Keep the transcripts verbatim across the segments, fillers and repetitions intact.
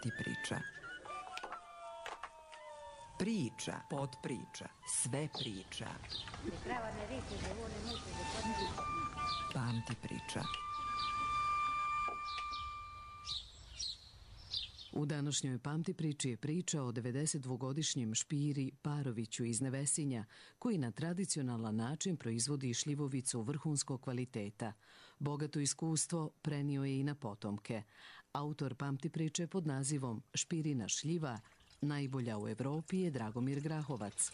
Pamti priča. Priča, podpriča, sve priča. Pamti priča. U današnjoj Pamti priči je priča o devedesetdvogodišnjem Špiri Paroviću iz Nevesinja, koji na tradicionalan način proizvodi šljivovicu vrhunskog kvaliteta. Bogato iskustvo prenio je i na potomke. Autor Pamti priče pod nazivom Špirina šljiva, najbolja u Evropi, je Dragomir Grahovac.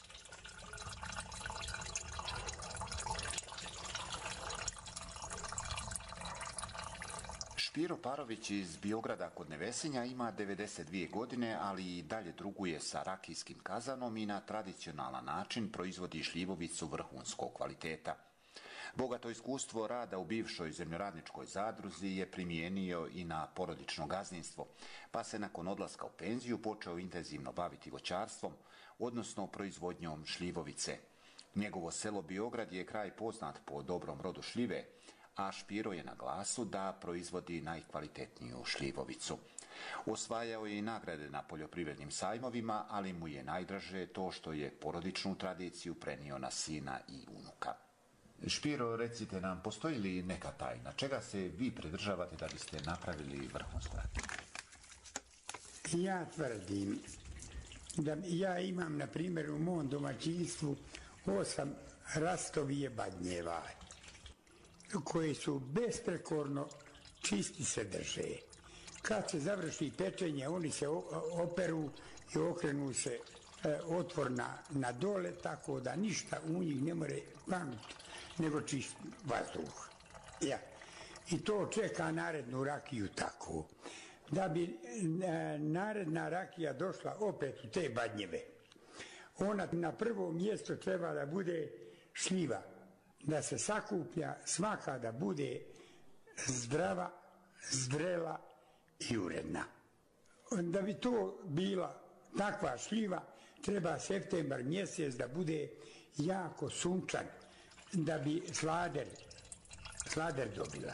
Špiro Parović iz Biograda kod Nevesinja ima devedeset dvije godine, ali i dalje trguje sa rakijskim kazanom i na tradicionalan način proizvodi šljivovicu vrhunskog kvaliteta. Bogato iskustvo rada u bivšoj zemljoradničkoj zadruzi je primijenio i na porodično gazdinstvo, pa se nakon odlaska u penziju počeo intenzivno baviti voćarstvom, odnosno proizvodnjom šljivovice. Njegovo selo Biograd je kraj poznat po dobrom rodu šljive, a Špiro je na glasu da proizvodi najkvalitetniju šljivovicu. Osvajao je i nagrade na poljoprivrednim sajmovima, ali mu je najdraže to što je porodičnu tradiciju prenio na sina i unuka. Špiro, recite nam, postoji li neka tajna? Čega se vi pridržavate da biste napravili vrhunsku rakiju? Ja tvrdim da ja imam, na primjer, u mom domaćinstvu osam rastovije badnjeva, koji su besprekorno čisti se drže. Kad se završi pečenje, oni se operu i okrenu se e, otvor na, na dole, tako da ništa u njih ne more panuti nego čist vazduh. Ja. I to čeka narednu rakiju tako. Da bi e, naredna rakija došla opet u te badnjeve, ona na prvo mjesto treba da bude šljiva, da se sakuplja svaka da bude zdrava, zrela i uredna. Da bi to bila takva šljiva, treba septembar mjesec da bude jako sunčan, da bi slader, slader dobila.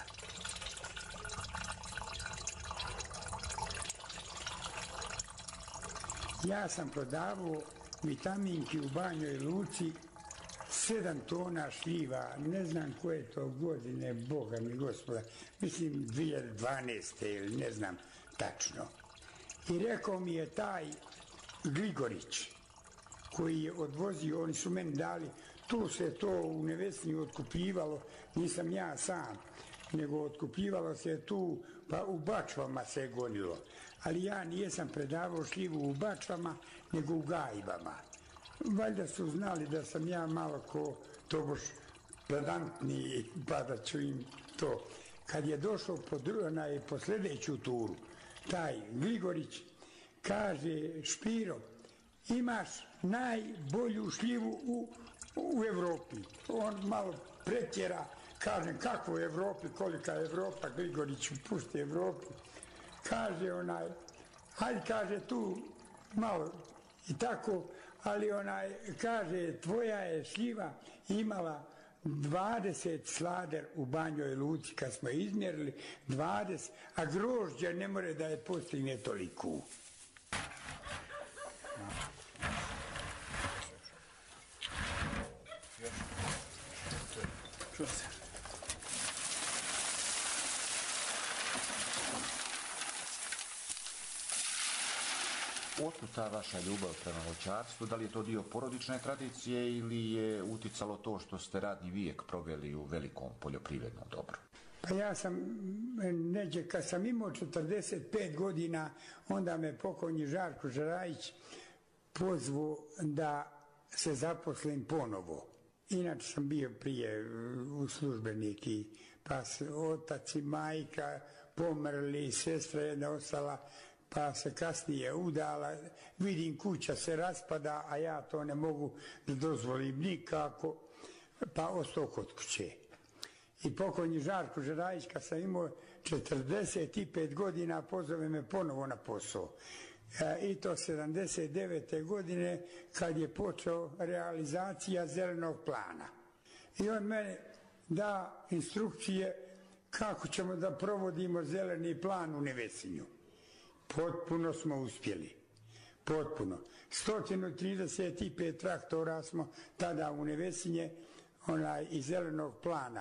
Ja sam prodavao vitaminki u Banjoj Luci, sedam tona šljiva, ne znam koje to godine, Boga mi gospoda, mislim dvije hiljade dvanaeste ili ne znam tačno. I rekao mi je taj Gligorić, koji je odvozio, oni su meni dali, tu se to u Nevesinju otkupljivalo, nisam ja sam, nego otkupljivalo se tu, pa u bačvama se je gonilo. Ali ja nijesam predavao šljivu u bačvama, nego u gajbama. Valjda su znali da sam ja malo ko tobož pedantni, pa da ću im to. Kad je došao po, onaj, po sljedeću turu, taj Gligorić kaže: Špiro, imaš najbolju šljivu u, u Evropi. On malo pretjera, kažem, kakvu u Evropi, kolika je Evropa, Gligorić pusti Evropu. Kaže onaj, hajde, kaže, tu malo i tako, ali onaj, kaže, tvoja je šljiva imala dvadeset slader u Banjoj Luci, kad smo izmjerili dvadeset, a grožđa ne more da je postigne toliku. Otkud ta vaša ljubav prema voćarstvu? Da li je to dio porodične tradicije ili je uticalo to što ste radni vijek proveli u velikom poljoprivrednom dobru? Pa ja sam, neđe, kad sam imao četrdeset pet godina, onda me pokojni Žarko Žerajić pozvao da se zaposlim ponovo. Inače sam bio prije u službenik i pa otac i majka pomrli, sestra jedna ostala, pa se kasnije udala, vidim kuća se raspada, a ja to ne mogu da dozvolim nikako, pa ostao kod kuće. I pokojni Žarko Žerajić, kad sam imao četrdeset pet godina, pozove me ponovo na posao. E, I to sedamdeset devete godine, kad je počeo realizacija zelenog plana. I on mene da instrukcije kako ćemo da provodimo zeleni plan u Nevesinju. Potpuno smo uspjeli. Potpuno. sto trideset pet traktora smo tada u Nevesinje, onaj iz zelenog plana,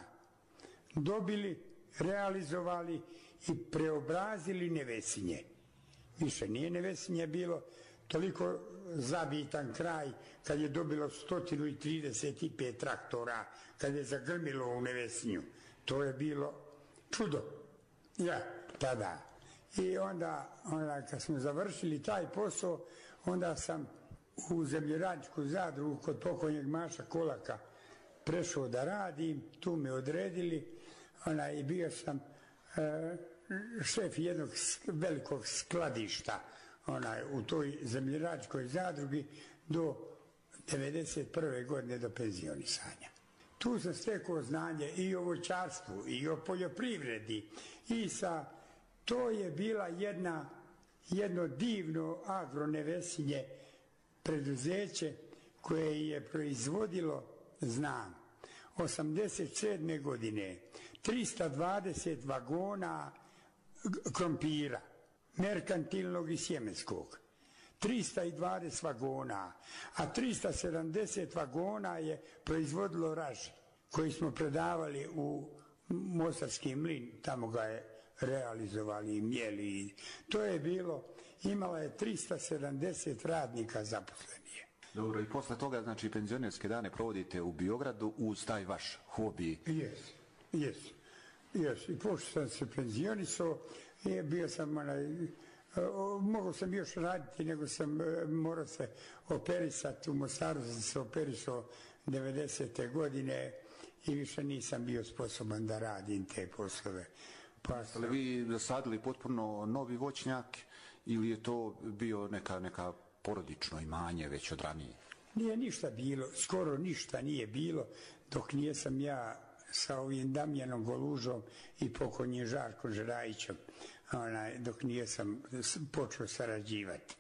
dobili, realizovali i preobrazili Nevesinje. Više nije Nevesinje bilo toliko zabitan kraj kad je dobilo sto trideset pet traktora, kad je zagrmilo u Nevesinju. To je bilo čudo. Ja, tada. I onda, onda kad smo završili taj posao, onda sam u zemljoradničku zadrugu kod pokojnjeg Maša Kolaka prešao da radim, tu me odredili, ona, i bio sam e, šef jednog velikog skladišta ona, u toj zemljoradničkoj zadrugi do devedeset prve godine do penzionisanja. Tu sam stekao znanje i o voćarstvu, i o poljoprivredi, i sa, to je bila jedna, jedno divno Agronevesinje preduzeće koje je proizvodilo, znam, osamdeset sedme godine trista dvadeset vagona krompira, merkantilnog i sjemenskog, trista dvadeset vagona, a trista sedamdeset vagona je proizvodilo raži, koji smo predavali u Mostarski mlin, tamo ga je realizovali i mjeli. To je bilo, imala je trista sedamdeset radnika zaposlenije. Dobro, i posle toga, znači, penzionerske dane provodite u Biogradu uz taj vaš hobi? Jes, jes, jes. I pošto sam se penzionisao, bio sam onaj, mogao sam još raditi, nego sam morao se operisati. U Mostaru sam se operisao devedesete godine i više nisam bio sposoban da radim te poslove. Pa sam... Ali vi zasadili potpuno novi voćnjak ili je to bio neka, neka porodično imanje već od ranije? Nije ništa bilo, skoro ništa nije bilo dok nijesam ja sa ovim Damjanom Golužom i pokojnim Žarkom Žerajićem, onaj, dok nijesam počeo sarađivati.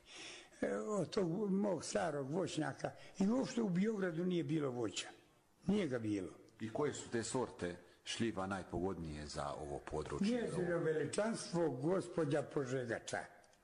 Od tog mog starog voćnjaka i uopšte u Biogradu nije bilo voća. Nije ga bilo. I koje su te sorte šljiva najpogodnije za ovo područje? Njezino veličanstvo gospođa Požegača.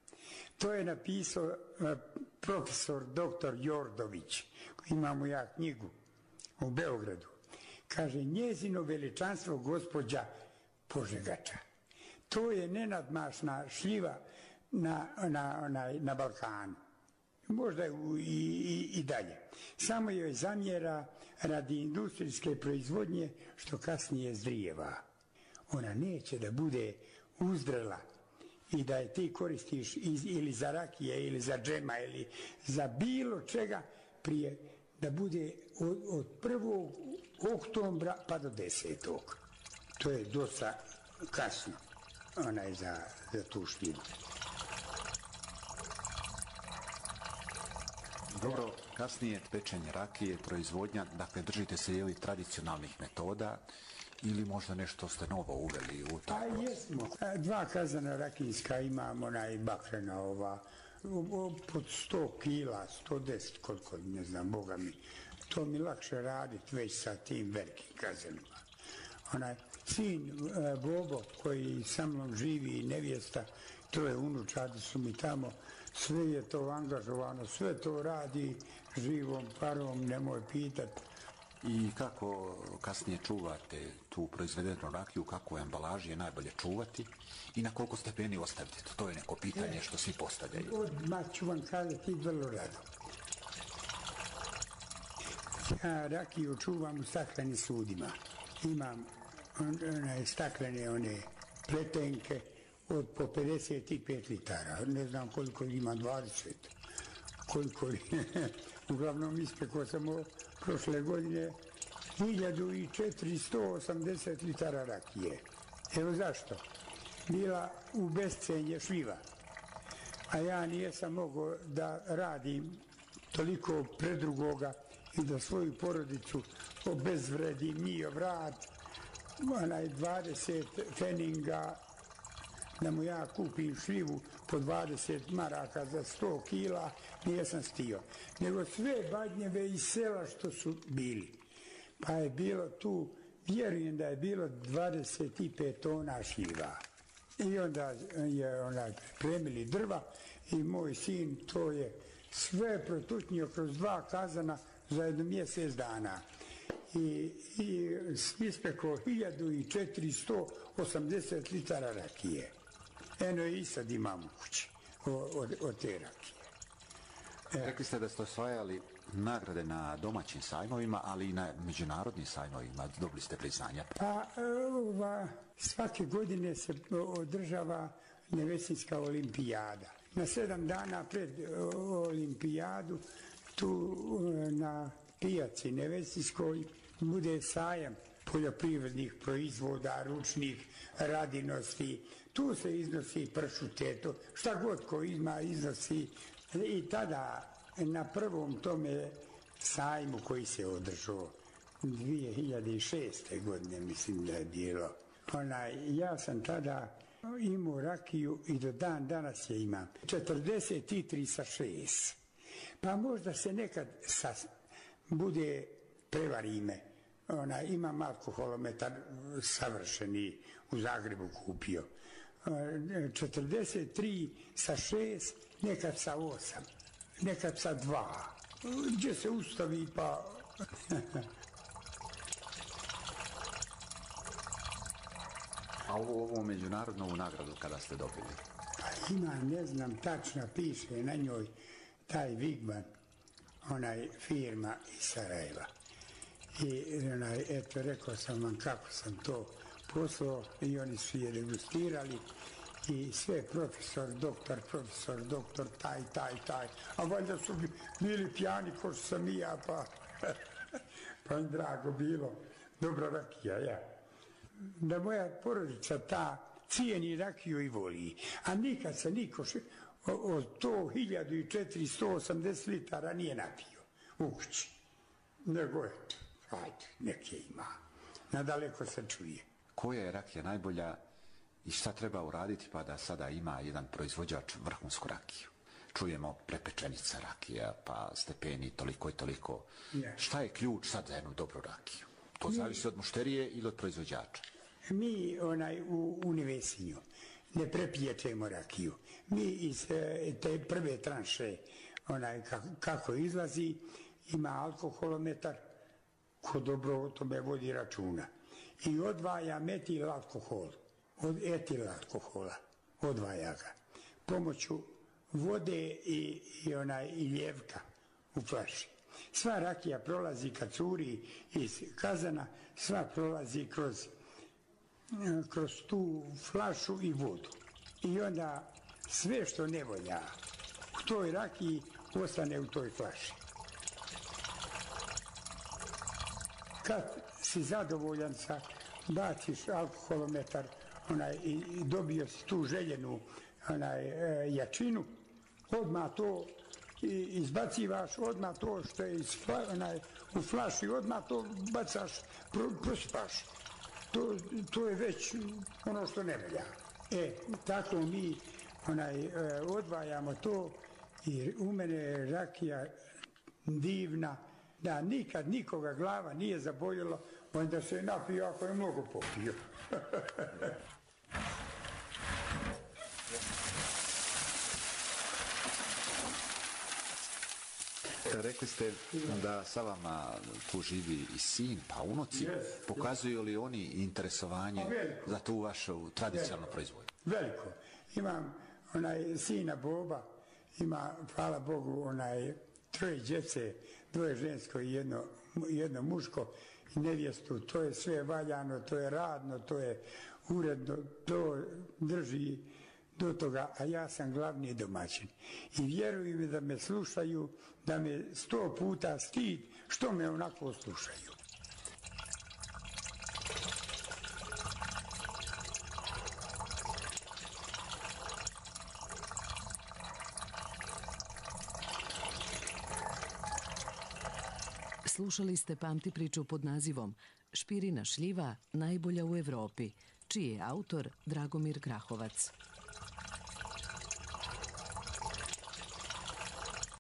To je napisao uh, profesor doktor Jordović. Imamo ja knjigu u Beogradu. Kaže, njezino veličanstvo gospođa Požegača. To je nenadmašna šljiva na, na, na, na Balkanu. Možda i, i, i dalje. Samo joj zamjera radi industrijske proizvodnje što kasnije zdrijeva. Ona neće da bude uzdrala i da je ti koristiš iz, ili za rakije ili za džema ili za bilo čega prije da bude od, od prvog oktobra pa do desetog. To je dosta kasno onaj za, za tu šljivu. Dobro, kasnije pečenje rakije, proizvodnja, dakle držite se jeli tradicionalnih metoda ili možda nešto ste novo uveli u taj proces? A jesmo. Dva kazana rakijska imamo, onaj bakrena ova, pod sto kila, sto deset, koliko, ne znam, Boga mi. To mi lakše raditi već sa tim velikim kazanima. Onaj, sin Bobo koji sa mnom živi i nevjesta, troje unučadi su mi tamo, sve je to angažovano, sve to radi živom parom, nemoj pitati. I kako kasnije čuvate tu proizvedenu rakiju, kako je ambalaži je najbolje čuvati i na koliko stepeni ostavite? To je neko pitanje što svi postavljaju. Odmah ću vam kazati vrlo rado. Ja rakiju čuvam u staklenim sudima. Imam one staklene one pletenke od po pedeset pet litara. Ne znam koliko ima, dvadeset. Koliko uglavnom ispekao sam o prošle godine hiljadu četiristo osamdeset litara rakije. Evo zašto? Bila u bescenje šljiva. A ja nijesam mogao da radim toliko predrugoga i da svoju porodicu obezvredim njio vrat, onaj dvadeset feninga, da mu ja kupim šljivu po dvadeset maraka za sto kila, nijesam stio. Nego sve badnjeve iz sela što su bili. Pa je bilo tu, vjerujem da je bilo dvadeset pet tona šljiva. I onda je onaj pripremili drva i moj sin to je sve protučnio kroz dva kazana za jedno mjesec dana. I, i ispekao hiljadu četiristo osamdeset litara rakije. Eno i sad imam u kući od, od te rakije. E. Rekli ste da ste osvajali nagrade na domaćim sajmovima, ali i na međunarodnim sajmovima. Dobili ste priznanja. Pa ova, svake godine se održava Nevesinjska olimpijada. Na sedam dana pred olimpijadu tu na pijaci Nevesinjskoj bude sajam poljoprivrednih proizvoda, ručnih radinosti. Tu se iznosi pršuteto, šta god ko ima iznosi. I tada na prvom tome sajmu koji se održao dvije hiljade šeste. godine, mislim da je bilo. Onaj, ja sam tada imao rakiju i do dan danas je imam. četrdeset tri sa šest. Pa možda se nekad sa, bude prevarime. Ona, imam alkoholometar savršeni u Zagrebu kupio. četrdeset tri sa šest, nekad sa osam, nekad sa dva. Gdje se ustavi pa... A ovo, ovo međunarodnu nagradu kada ste dobili? Pa ima, ne znam, tačno piše na njoj taj Vigman, onaj firma iz Sarajeva. I onaj, eto, rekao sam vam kako sam to poslao i oni su je degustirali i sve profesor, doktor, profesor, doktor, taj, taj, taj. A valjda su bili pijani ko što sam i ja, pa, pa im drago bilo. Dobra rakija, ja. Da moja porodica ta cijeni rakiju i voli, a nikad se niko od to hiljadu četiristo osamdeset litara nije napio u kući. Nego eto, ajde, neke ima. Nadaleko se čuje. Koja je rakija najbolja i šta treba uraditi pa da sada ima jedan proizvođač vrhunsku rakiju? Čujemo prepečenica rakija, pa stepeni toliko i toliko. Ja. Šta je ključ sad za jednu dobru rakiju? To mi, zavisi od mušterije ili od proizvođača? Mi onaj u, u Nevesinju ne prepiječemo rakiju. Mi iz te prve tranše onaj kako, kako izlazi ima alkoholometar ko dobro o tome vodi računa. I odvaja metil alkohol od etil alkohola. Odvaja ga. Pomoću vode i, i, onaj, i ljevka u flaši. Sva rakija prolazi kad curi iz kazana, sva prolazi kroz, kroz tu flašu i vodu. I onda sve što ne volja u toj rakiji ostane u toj flaši. Kad si zadovoljan sa, baciš alkoholometar onaj, i dobio si tu željenu onaj, e, jačinu, odmah to i izbacivaš, odmah to što je iz fla, onaj, u flaši, odmah to bacaš, pro, prospaš. To, to je već ono što ne velja. E, tako mi onaj, e, odvajamo to i u mene je rakija divna, da nikad nikoga glava nije zaboljelo, onda se je napio ako je mnogo popio. Rekli ste da sa vama tu živi i sin, pa unuci. Yes, pokazuju li oni interesovanje za tu vašu tradicionalnu proizvodnju? Veliko. Imam onaj sina Boba, ima, hvala Bogu, onaj troje djece, dvoje žensko i jedno, jedno muško i nevjestu. To je sve valjano, to je radno, to je uredno, to drži do toga, a ja sam glavni domaćin. I vjeruju mi da me slušaju, da me sto puta stid što me onako slušaju. Slušali ste Pamti priču pod nazivom Špirina šljiva najbolja u Evropi, čiji je autor Dragomir Grahovac.